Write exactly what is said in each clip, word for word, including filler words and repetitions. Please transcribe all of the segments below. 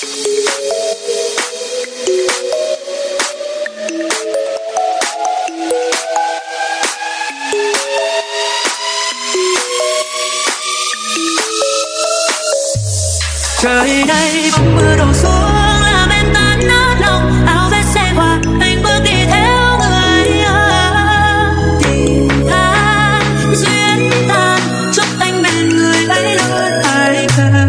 Trời đây bóng mưa đổ xuống làm em tan nát lòng, áo vest xe hoa anh bước đi theo người tình ta duyên tan, chúc anh bên người ấy luôn ai cần.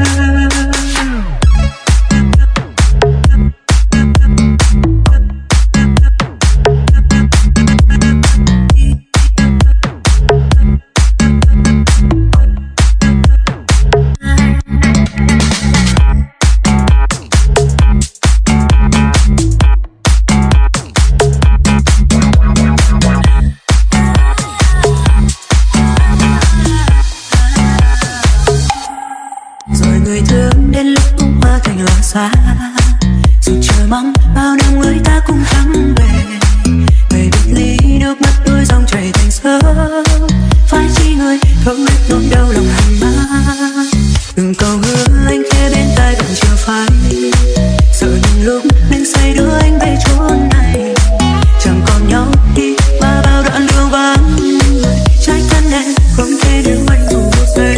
Dù chờ mong bao năm người ta cùng thắng về, người biệt ly nước mắt đôi dòng chảy thành sớm. Phải chi người không biết nỗi đau lòng hằn mang. Từng câu hứa anh khe bên tai vẫn chưa phai, sợ những lúc mình say đưa anh về chốn này. Chẳng còn nhau đi mà bao đoạn đường vắng người, trái thân em không thể níu anh dù một giây.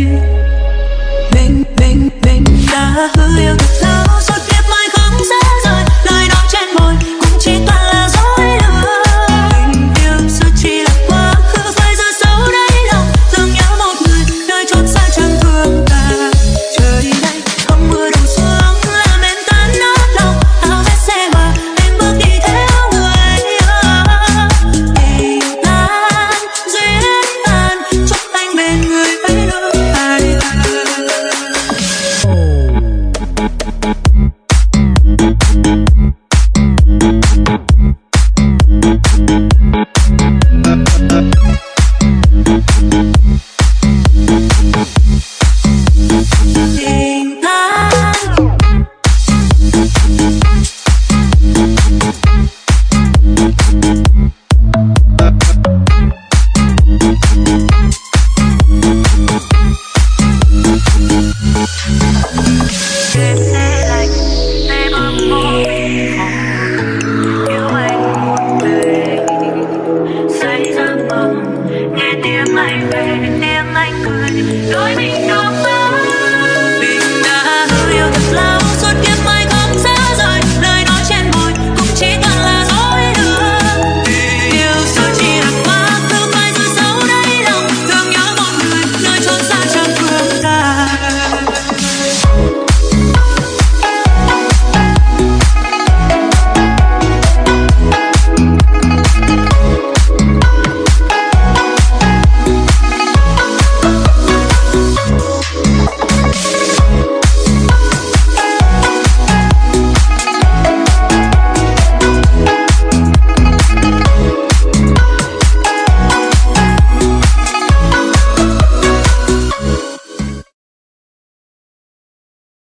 Mình, mình, mình đã hứa yêu thật lâu.